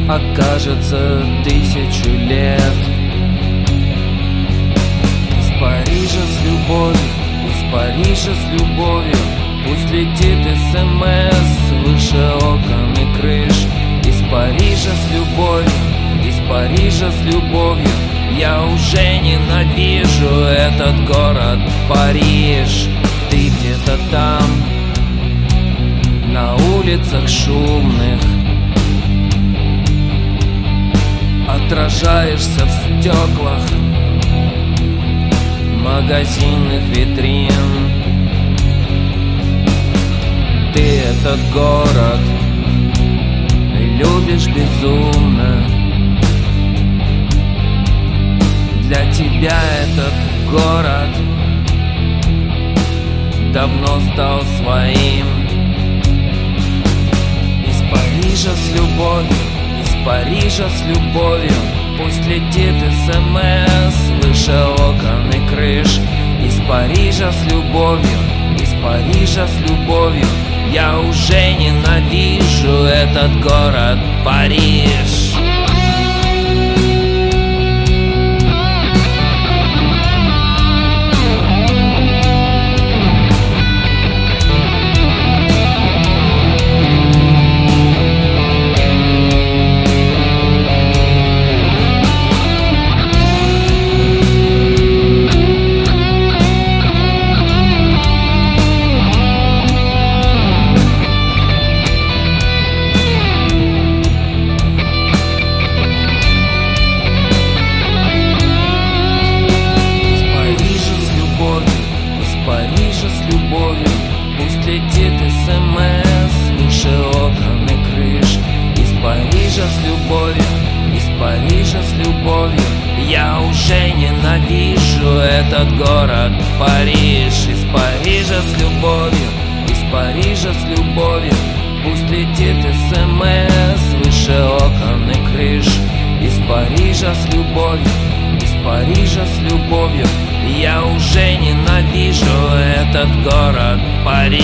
окажется 1000 лет. Из Парижа с любовью, из Парижа с любовью, пусть летит СМС выше окон и крыш. Из Парижа с любовью, из Парижа с любовью, я уже ненавижу этот город Париж. Ты где-то там, на улицах шумных, отражаешься в стеклах магазинных витрин. Ты этот город любишь безумно. Для тебя этот город давно стал своим. Из Парижа с любовью, из Парижа с любовью, пусть летит СМС выше окон и крыш. Из Парижа с любовью, из Парижа с любовью, я уже ненавижу этот город Париж. Пусть летит СМС выше окон и крыш. Из Парижа с любовью, из Парижа с любовью, я уже ненавижу этот город Париж. Из Парижа с любовью, из Парижа с любовью, пусть летит СМС выше окон и крыш. Из Парижа с любовью, из Парижа с любовью, я уже ненавижу этот город Париж.